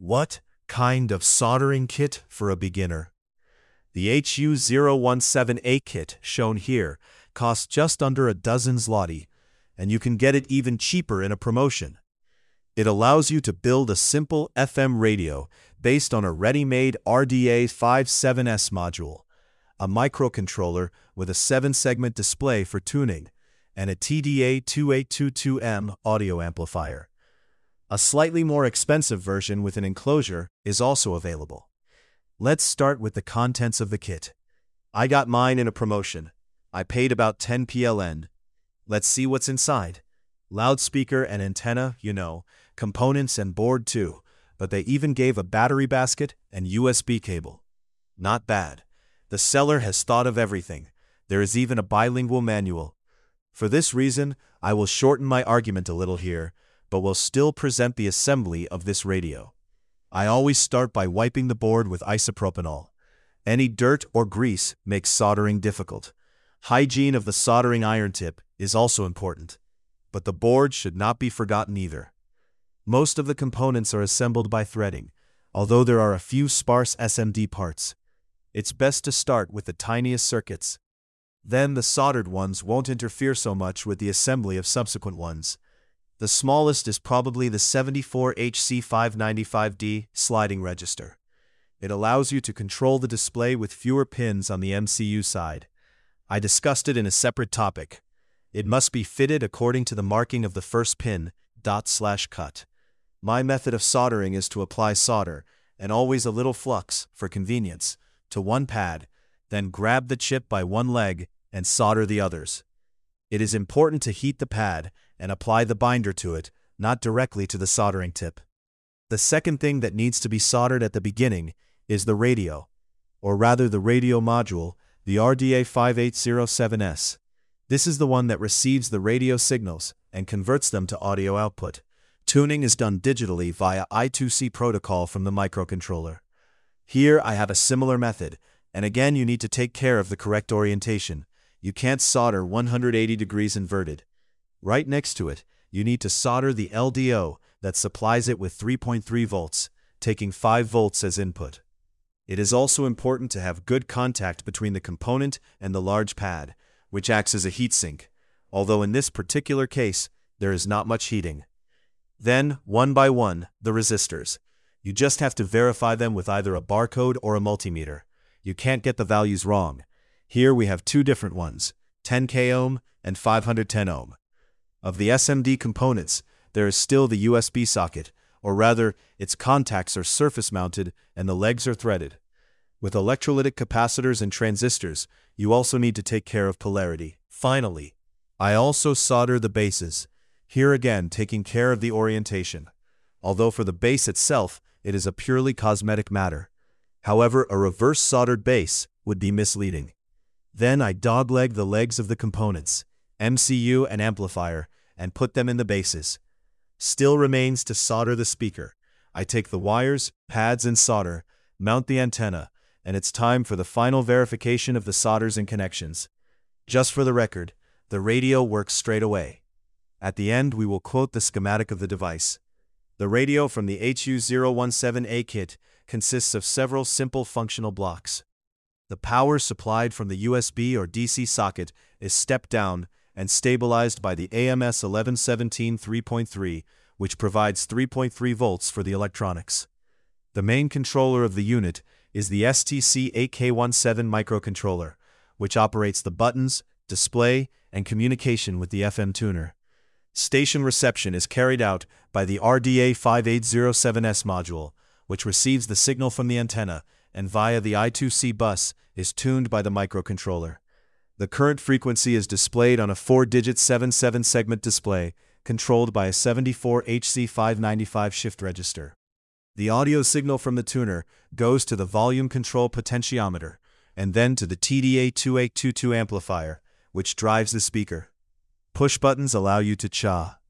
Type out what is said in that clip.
What kind of soldering kit for a beginner? The HU017A kit shown here costs just under a dozen zloty, and you can get it even cheaper in a promotion. It allows you to build a simple FM radio based on a ready-made RDA57S module, a microcontroller with a 7-segment display for tuning, and a TDA2822M audio amplifier. A slightly more expensive version with an enclosure is also available. Let's start with the contents of the kit. I got mine in a promotion. I paid about 10 PLN. Let's see what's inside. Loudspeaker and antenna, components and board too, but they even gave a battery basket and USB cable. Not bad. The seller has thought of everything. There is even a bilingual manual. For this reason, I will shorten my argument a little here, but will still present the assembly of this radio. I always start by wiping the board with isopropanol. Any dirt or grease makes soldering difficult. Hygiene of the soldering iron tip is also important, but the board should not be forgotten either. Most of the components are assembled by threading, although there are a few sparse SMD parts. It's best to start with the tiniest circuits. Then the soldered ones won't interfere so much with the assembly of subsequent ones. The smallest is probably the 74HC595D sliding register. It allows you to control the display with fewer pins on the MCU side. I discussed it in a separate topic. It must be fitted according to the marking of the first pin, dot/cut. My method of soldering is to apply solder, and always a little flux, for convenience, to one pad, then grab the chip by one leg and solder the others. It is important to heat the pad and apply the binder to it, not directly to the soldering tip. The second thing that needs to be soldered at the beginning is the radio, or rather the radio module, the RDA5807S. This is the one that receives the radio signals and converts them to audio output. Tuning is done digitally via I2C protocol from the microcontroller. Here I have a similar method, and again you need to take care of the correct orientation. You can't solder 180 degrees inverted. Right next to it, you need to solder the LDO that supplies it with 3.3 volts, taking 5 volts as input. It is also important to have good contact between the component and the large pad, which acts as a heatsink, although in this particular case, there is not much heating. Then, one by one, the resistors. You just have to verify them with either a barcode or a multimeter. You can't get the values wrong. Here we have two different ones, 10K ohm and 510 ohm. Of the SMD components, there is still the USB socket, or rather, its contacts are surface-mounted and the legs are threaded. With electrolytic capacitors and transistors, you also need to take care of polarity. Finally, I also solder the bases, here again taking care of the orientation. Although for the base itself, it is a purely cosmetic matter. However, a reverse soldered base would be misleading. Then I dogleg the legs of the components, MCU and amplifier, and put them in the bases. Still remains to solder the speaker. I take the wires, pads and solder, mount the antenna, and it's time for the final verification of the solders and connections. Just for the record, the radio works straight away. At the end, we will quote the schematic of the device. The radio from the HU017A kit consists of several simple functional blocks. The power supplied from the USB or DC socket is stepped down and stabilized by the AMS1117 3.3, which provides 3.3 volts for the electronics. The main controller of the unit is the STC8K17 microcontroller, which operates the buttons, display, and communication with the FM tuner. Station reception is carried out by the RDA5807S module, which receives the signal from the antenna and via the I2C bus is tuned by the microcontroller. The current frequency is displayed on a 4-digit 7-segment display controlled by a 74HC595 shift register. The audio signal from the tuner goes to the volume control potentiometer and then to the TDA2822 amplifier, which drives the speaker. Push buttons allow you to cha